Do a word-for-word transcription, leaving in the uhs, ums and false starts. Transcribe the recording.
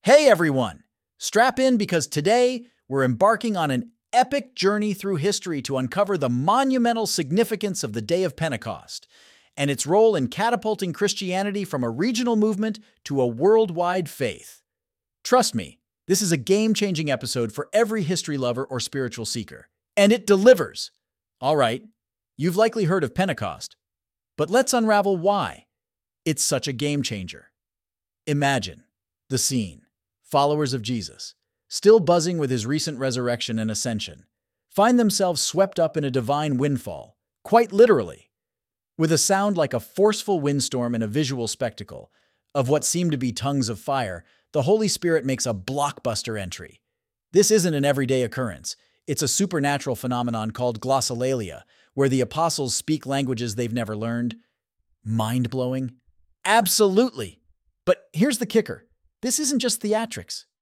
Hey everyone! Strap in because today we're embarking on an epic journey through history to uncover the monumental significance of the Day of Pentecost and its role in catapulting Christianity from a regional movement to a worldwide faith. Trust me, this is a game-changing episode for every history lover or spiritual seeker. And it delivers! All right, you've likely heard of Pentecost, but let's unravel why it's such a game-changer. Imagine the scene. Followers of Jesus, still buzzing with his recent resurrection and ascension, find themselves swept up in a divine windfall, quite literally. With a sound like a forceful windstorm and a visual spectacle of what seem to be tongues of fire, the Holy Spirit makes a blockbuster entry. This isn't an everyday occurrence. It's a supernatural phenomenon called glossolalia, where the apostles speak languages they've never learned. Mind-blowing? Absolutely! But here's the kicker. This isn't just theatrics.